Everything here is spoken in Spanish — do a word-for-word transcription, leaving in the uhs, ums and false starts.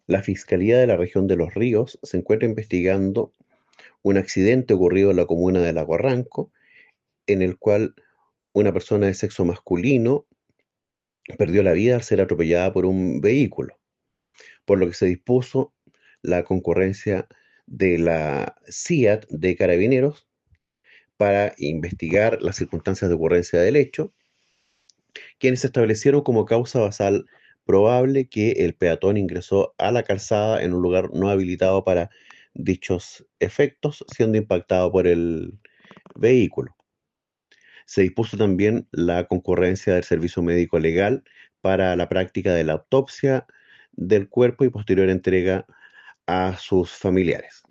La Fiscalía de la Región de Los Ríos se encuentra investigando un accidente ocurrido en la comuna de Lago Arranco, en el cual una persona de sexo masculino perdió la vida al ser atropellada por un vehículo, por lo que se dispuso la concurrencia de la C I A T de Carabineros para investigar las circunstancias de ocurrencia del hecho, quienes establecieron como causa basal probable que el peatón ingresó a la calzada en un lugar no habilitado para dichos efectos, siendo impactado por el vehículo. Se dispuso también la concurrencia del servicio médico legal para la práctica de la autopsia del cuerpo y posterior entrega a sus familiares.